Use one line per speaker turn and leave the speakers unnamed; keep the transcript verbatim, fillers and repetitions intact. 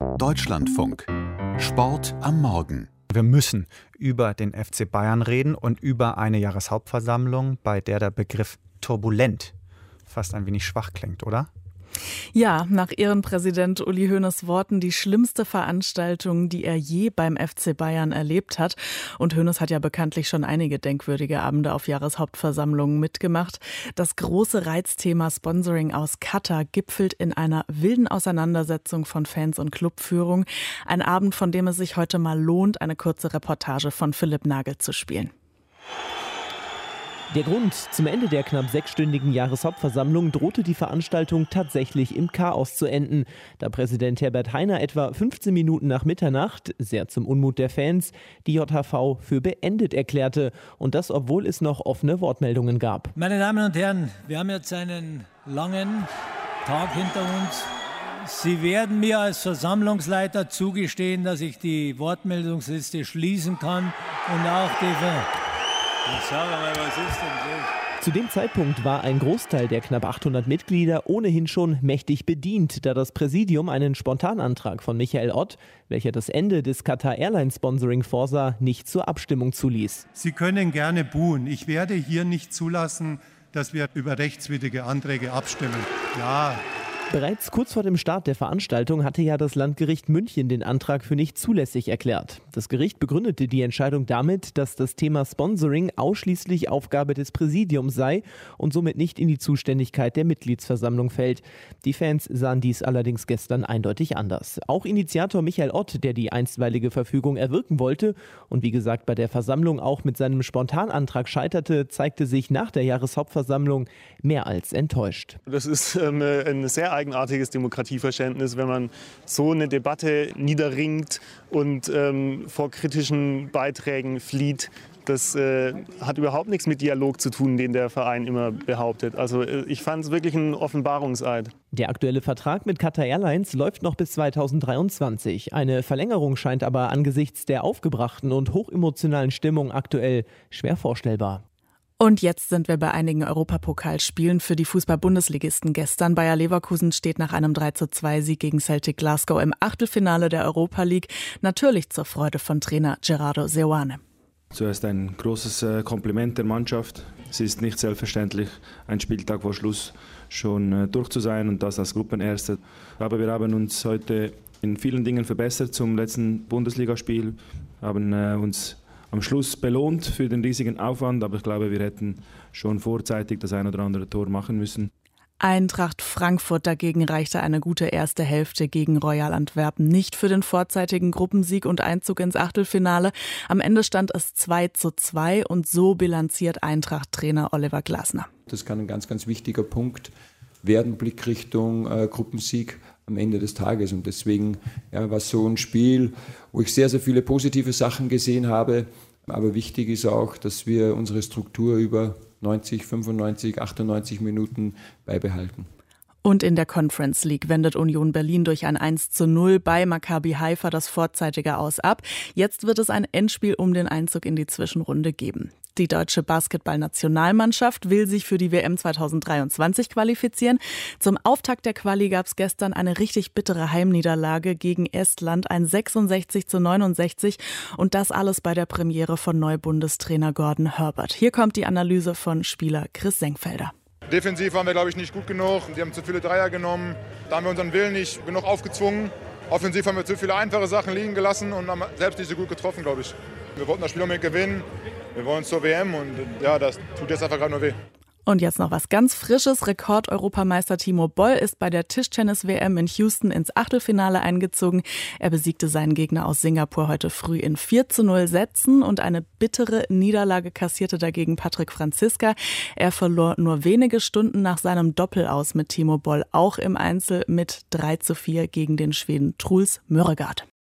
Deutschlandfunk. Sport am Morgen.
Wir müssen über den F C Bayern reden und über eine Jahreshauptversammlung, bei der der Begriff turbulent fast ein wenig schwach klingt, oder?
Ja, nach Ehrenpräsident Uli Hoeneß Worten die schlimmste Veranstaltung, die er je beim F C Bayern erlebt hat. Und Hoeneß hat ja bekanntlich schon einige denkwürdige Abende auf Jahreshauptversammlungen mitgemacht. Das große Reizthema Sponsoring aus Katar gipfelt in einer wilden Auseinandersetzung von Fans und Clubführung. Ein Abend, von dem es sich heute mal lohnt, eine kurze Reportage von Philipp Nagel zu spielen.
Der Grund: Zum Ende der knapp sechsstündigen Jahreshauptversammlung drohte die Veranstaltung tatsächlich im Chaos zu enden, da Präsident Herbert Hainer etwa fünfzehn Minuten nach Mitternacht, sehr zum Unmut der Fans, die J H V für beendet erklärte. Und das, obwohl es noch offene Wortmeldungen gab.
Meine Damen und Herren, wir haben jetzt einen langen Tag hinter uns. Sie werden mir als Versammlungsleiter zugestehen, dass ich die Wortmeldungsliste schließen kann und auch die Ver Ich sage mal, was ist denn das?
Zu dem Zeitpunkt war ein Großteil der knapp achthundert Mitglieder ohnehin schon mächtig bedient, da das Präsidium einen Spontanantrag von Michael Ott, welcher das Ende des Qatar Airlines Sponsoring vorsah, nicht zur Abstimmung zuließ.
Sie können gerne buhen. Ich werde hier nicht zulassen, dass wir über rechtswidrige Anträge abstimmen. Ja.
Bereits kurz vor dem Start der Veranstaltung hatte ja das Landgericht München den Antrag für nicht zulässig erklärt. Das Gericht begründete die Entscheidung damit, dass das Thema Sponsoring ausschließlich Aufgabe des Präsidiums sei und somit nicht in die Zuständigkeit der Mitgliedsversammlung fällt. Die Fans sahen dies allerdings gestern eindeutig anders. Auch Initiator Michael Ott, der die einstweilige Verfügung erwirken wollte und wie gesagt bei der Versammlung auch mit seinem Spontanantrag scheiterte, zeigte sich nach der Jahreshauptversammlung mehr als enttäuscht.
Das ist ähm, ein sehr eigenartiges Demokratieverständnis, wenn man so eine Debatte niederringt und ähm, vor kritischen Beiträgen flieht. Das äh, hat überhaupt nichts mit Dialog zu tun, den der Verein immer behauptet. Also äh, ich fand es wirklich ein Offenbarungseid.
Der aktuelle Vertrag mit Qatar Airlines läuft noch bis zweitausenddreiundzwanzig. Eine Verlängerung scheint aber angesichts der aufgebrachten und hochemotionalen Stimmung aktuell schwer vorstellbar.
Und jetzt sind wir bei einigen Europapokalspielen für die Fußball-Bundesligisten gestern. Bayer Leverkusen steht nach einem drei zu zwei Sieg gegen Celtic Glasgow im Achtelfinale der Europa League. Natürlich zur Freude von Trainer Gerardo Seoane.
Zuerst ein großes Kompliment der Mannschaft. Es ist nicht selbstverständlich, einen Spieltag vor Schluss schon durch zu sein und das als Gruppenerster. Aber wir haben uns heute in vielen Dingen verbessert zum letzten Bundesligaspiel, haben uns am Schluss belohnt für den riesigen Aufwand, aber ich glaube, wir hätten schon vorzeitig das ein oder andere Tor machen müssen.
Eintracht Frankfurt dagegen reichte eine gute erste Hälfte gegen Royal Antwerpen nicht für den vorzeitigen Gruppensieg und Einzug ins Achtelfinale. Am Ende stand es zwei zu zwei und so bilanziert Eintracht-Trainer Oliver Glasner.
Das kann ein ganz, ganz wichtiger Punkt werden, Blickrichtung äh, Gruppensieg am Ende des Tages. Und deswegen ja, war es so ein Spiel, wo ich sehr, sehr viele positive Sachen gesehen habe. Aber wichtig ist auch, dass wir unsere Struktur über neunzig, fünfundneunzig, achtundneunzig Minuten beibehalten.
Und in der Conference League wendet Union Berlin durch ein eins zu null bei Maccabi Haifa das vorzeitige Aus ab. Jetzt wird es ein Endspiel um den Einzug in die Zwischenrunde geben. Die deutsche Basketball-Nationalmannschaft will sich für die W M zweitausenddreiundzwanzig qualifizieren. Zum Auftakt der Quali gab es gestern eine richtig bittere Heimniederlage gegen Estland, ein sechsundsechzig zu neunundsechzig. Und das alles bei der Premiere von Neubundestrainer Gordon Herbert. Hier kommt die Analyse von Spieler Chris Senkfelder.
Defensiv waren wir, glaube ich, nicht gut genug. Die haben zu viele Dreier genommen. Da haben wir unseren Willen nicht genug aufgezwungen. Offensiv haben wir zu viele einfache Sachen liegen gelassen und haben selbst nicht so gut getroffen, glaube ich. Wir wollten das Spiel unbedingt gewinnen. Wir wollen zur W M und ja, das tut jetzt einfach gerade nur weh.
Und jetzt noch was ganz Frisches. Rekord-Europameister Timo Boll ist bei der Tischtennis-W M in Houston ins Achtelfinale eingezogen. Er besiegte seinen Gegner aus Singapur heute früh in vier zu null Sätzen und eine bittere Niederlage kassierte dagegen Patrick Franziska. Er verlor nur wenige Stunden nach seinem Doppel aus mit Timo Boll, auch im Einzel mit drei zu vier gegen den Schweden Truls Møregard.